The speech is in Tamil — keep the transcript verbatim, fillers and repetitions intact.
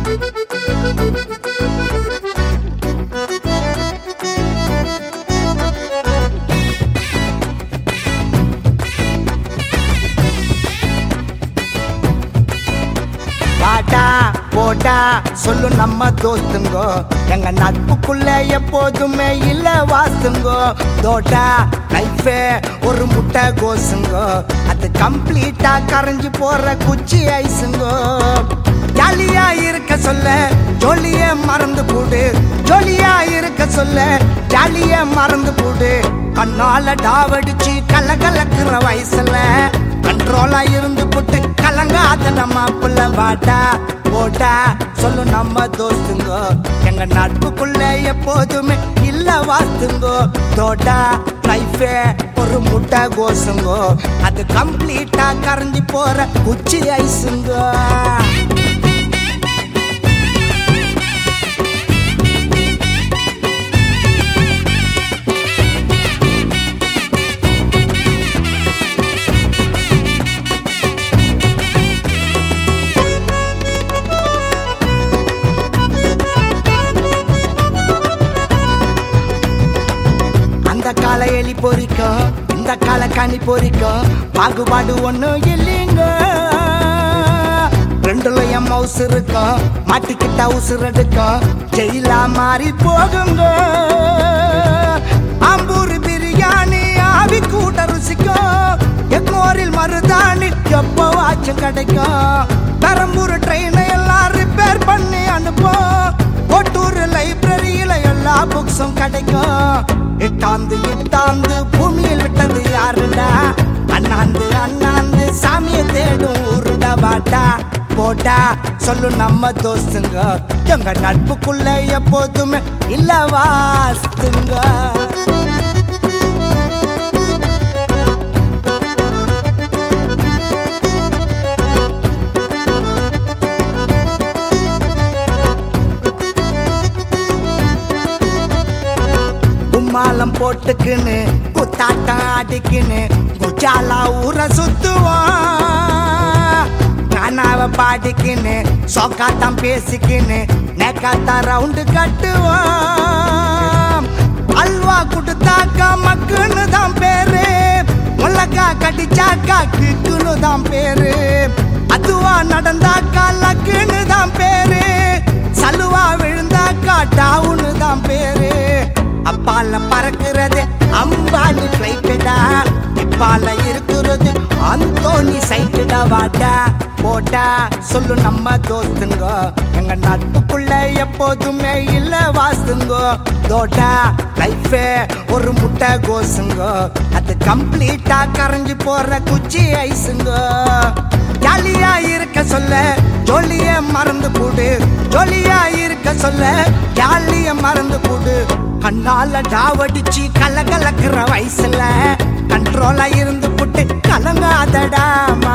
பாட்டா போட்டா சொல்லு நம்ம தோஸ்துங்கோ எங்க நட்புக்குள்ள எப்போதுமே இல்ல வாசுங்கோ தோட்டா லைஃபே ஒரு முட்டை கோசுங்கோ அது கம்ப்ளீட்டா கரைஞ்சு போற குச்சி ஐசுங்கோ ஜாலியா இருக்க சொல்ல ஜோலிய மறந்து போடு ஜோலியா இருக்க சொல்ல ஜாலிய மறந்து போடு கண்ணால டாவடிச்சு கல கலக்குற வயசுல கண்ட்ரோலா இருந்து போட்டு கலங்காத நம்ம புள்ள வாட்டா போட்டா சொல்லு நம்ம தோஸ்துங்கோ எங்க நட்புக்குள்ள எப்போதுமே இல்ல வாத்துங்கோ தோட்டா லைஃபே ஒரு முட்டை கோசுங்கோ அது கம்ப்ளீட்டா கரைஞ்சி போற குச்சி ஐசுங்கோ இந்த கால எலி பொறிக்கும் இந்த கால கனி பொறிக்கும் பாகுபாடு ஒண்ணும் இல்லைங்க ரெண்டுல எம் ஹவுஸ் இருக்கும் மாட்டிக்கிட்ட உசுர் எடுக்கும் ஜெயிலா மாறி போகுங்க ஆம்பூர் பிரியாணி ஆவி கூட்ட ருசிக்கும் எங்கோரில் மருதாணி எப்பவாச்சும் கிடைக்கும் பெரம்பூர் ட்ரெயினை எல்லாம் ரிப்பேர் பண்ணி அனுப்போம் கோட்டூர் லைப்ரரியில எல்லா புக்ஸும் கிடைக்கும் இட்டாந்து இட்டாந்து பூமியில் விட்டது யாருடா அண்ணாந்து அண்ணாந்து சாமியை தேடும் ஊருடா வாட்டா போட்டா சொல்லு நம்ம தோஸ்துங்க எங்க நட்புக்குள்ள எப்போதுமே இல்ல வாஸ்துங்க மாலம் போட்டுக்குன்னு குத்தாட்டம் ஆடிக்குன்னு குச்சாலா ஊர சுத்துவான் கானாவ பாடிக்குன்னு சோக்காத்தான் பேசிக்கின்னு நேக்காத்தான் ரவுண்டு கட்டுவான் அல்வா குடுத்தாக்கா மக்குன்னு தான் பேரு முள்ளக்கா கடிச்சாக்கா கிக்குன்னு தான் பேரு அதுவா நடந்தாக்கா லக்குன்னு தான் பேரு சலுவா விழுந்தாக்கா டாவுன்னு தான் பேரு அப்பால பறக்கிறது அம்பானி பிளைட்டடா இப்பால இருக்கிறது அந்தோனி சைட்டடா வாட்டா போட்டா சொல்லு நம்ம தோஸ்துங்கோ எங்க நட்புக்குள்ள எப்போதுமே இல்ல வாசுங்கோ தோட்டா லைஃபே ஒரு முட்டை கோசுங்கோ அது கம்ப்ளீட்டா கரைஞ்சு போற குச்சி ஐசுங்கோ ஜாலியா இருக்க சொல்ல ஜோலிய மறந்து போடு ஜோலியா இருக்க சொல்ல ஜாலிய மறந்து போடு கண்ணால டாவடிச்சு கல கலக்குற வயசுல கண்ட்ரோலா இருந்து போட்டு கலங்காதடா